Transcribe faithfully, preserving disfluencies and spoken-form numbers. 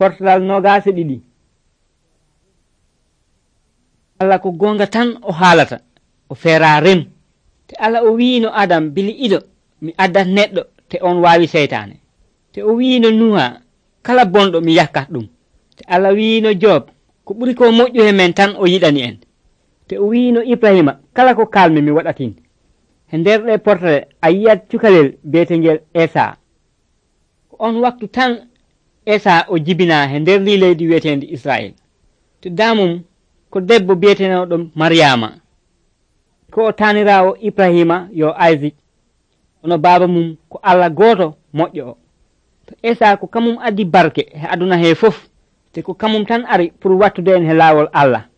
portal nogase ɗiɗi Allah ko gonga tan o haalata o feera rem te Allah o wiino Adam bili iɗo mi addat neɗɗo te on waawi seytaane te o wiino Nuha kala bonɗo mi yakkat ɗum te Allah wiino Job ko ɓuri ko moƴƴu he men tan o yiɗani en te o wiino Ibrahima kala ko kalmi mi waɗatin he nder ɗe portale a yiyat cukalel beetengel Esa ko on waktu tan Esa o jibina he nder ndi leydi wiyetendi Israel te damum ko debbo biyeteneɗo Mariama ko o tanirawo Ibrahima yo Isaac ono baba mum ko Allah goto moƴƴo o to Esa ko kamum addi barke he aduna he fof te ko kamum tan ari pour wattude en he laawol Allah